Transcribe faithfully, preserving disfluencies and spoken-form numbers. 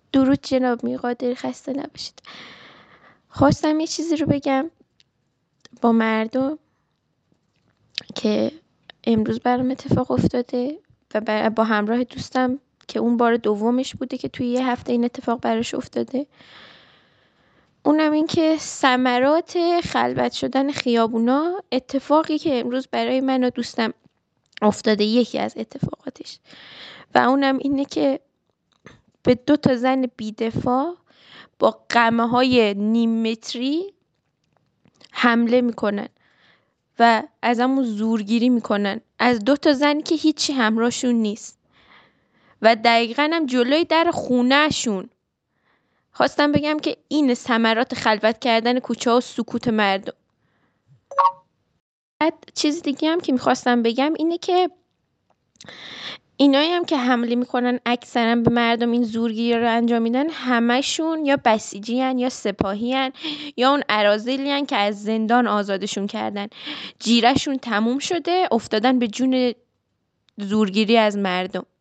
درود جناب میقادری، خسته نباشید. خواستم یه چیزی رو بگم با مردم که امروز برام اتفاق افتاده و با همراه دوستم که اون بار دومش بوده که توی یه هفته این اتفاق براش افتاده. اونم این که ثمرات خلوت شدن خیابونا، اتفاقی که امروز برای من و دوستم افتاده، یکی از اتفاقاتش و اونم اینه که به دو تا زن بی‌دفاع با قمه های نیم متری حمله میکنن و از همون زورگیری میکنن از دو تا زنی که هیچی همراهشون نیست و دقیقاً هم جلوی در خونهشون. خواستم بگم که این ثمرات خلوت کردن کوچه و سکوت مردم. بعد چیز دیگه هم که میخواستم بگم اینه که اینایی هم که حمله میکنن اکثرا به مردم، این زورگیری رو انجام میدن، همشون یا بسیجی هن یا سپاهی هن یا اون اراذلی هن که از زندان آزادشون کردن، جیرهشون تموم شده، افتادن به جون زورگیری از مردم.